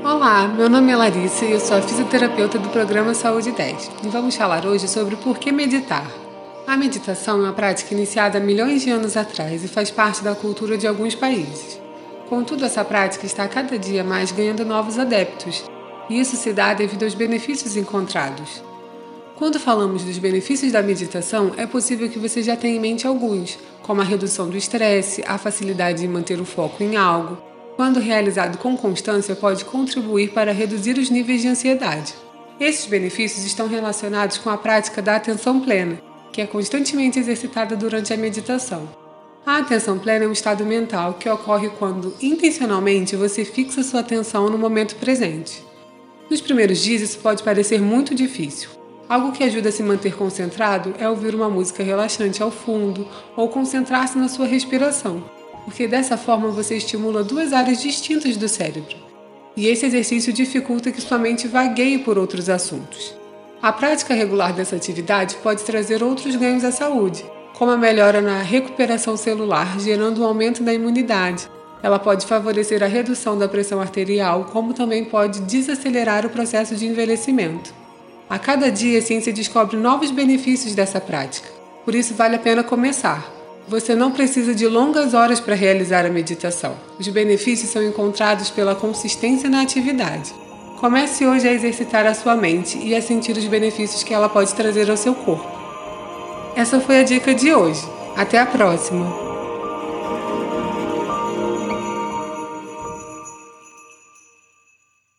Olá, meu nome é Larissa e eu sou a fisioterapeuta do programa Saúde 10 e vamos falar hoje sobre por que meditar. A meditação é uma prática iniciada há milhões de anos atrás e faz parte da cultura de alguns países. Contudo, essa prática está cada dia mais ganhando novos adeptos, e isso se dá devido aos benefícios encontrados. Quando falamos dos benefícios da meditação, é possível que você já tenha em mente alguns, como a redução do estresse, a facilidade de manter o foco em algo. Quando realizado com constância, pode contribuir para reduzir os níveis de ansiedade. Esses benefícios estão relacionados com a prática da atenção plena, que é constantemente exercitada durante a meditação. A atenção plena é um estado mental que ocorre quando, intencionalmente, você fixa sua atenção no momento presente. Nos primeiros dias, isso pode parecer muito difícil. Algo que ajuda a se manter concentrado é ouvir uma música relaxante ao fundo ou concentrar-se na sua respiração, porque dessa forma você estimula duas áreas distintas do cérebro. E esse exercício dificulta que sua mente vagueie por outros assuntos. A prática regular dessa atividade pode trazer outros ganhos à saúde, como a melhora na recuperação celular, gerando um aumento da imunidade. Ela pode favorecer a redução da pressão arterial, como também pode desacelerar o processo de envelhecimento. A cada dia, a ciência descobre novos benefícios dessa prática. Por isso, vale a pena começar. Você não precisa de longas horas para realizar a meditação. Os benefícios são encontrados pela consistência na atividade. Comece hoje a exercitar a sua mente e a sentir os benefícios que ela pode trazer ao seu corpo. Essa foi a dica de hoje. Até a próxima!